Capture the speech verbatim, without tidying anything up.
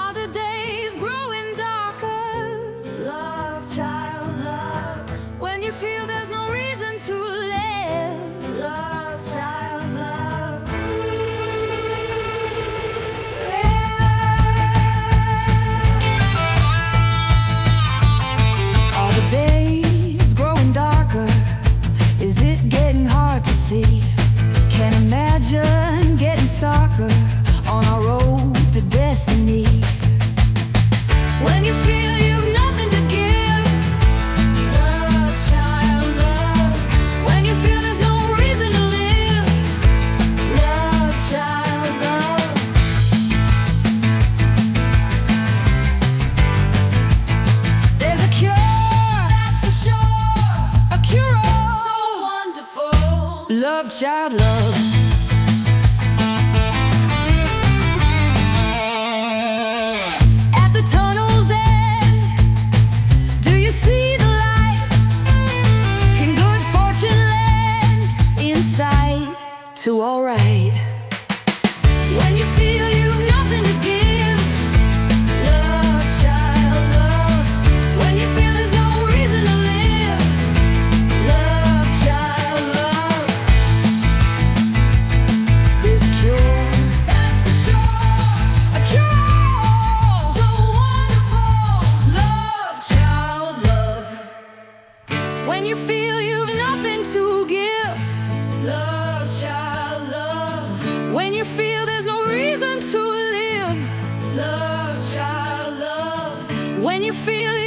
Are the days growing darker? Love, child, love. When you feel there's no reason to live. Love, child, love. Are the days growing darker? Is it getting hard to see? Can't imagine getting starker on our road to destiny. When you feel you've nothing to give, love, child, love. When you feel there's no reason to live, love, child, love. There's a cure, that's for sure, a cure so wonderful. Love, child, love. At the tunnel's end, do you see the light? Can good fortune lend insight to all right? When you feel you've nothing to give, love, child, love. When you feel there's no reason to live, love, child, love. There's a cure, that's for sure, a cure so wonderful. Love, child, love. When you feel you've nothing to give, love, child, love. When you feel there's no reason to live, love, child, love. When you feel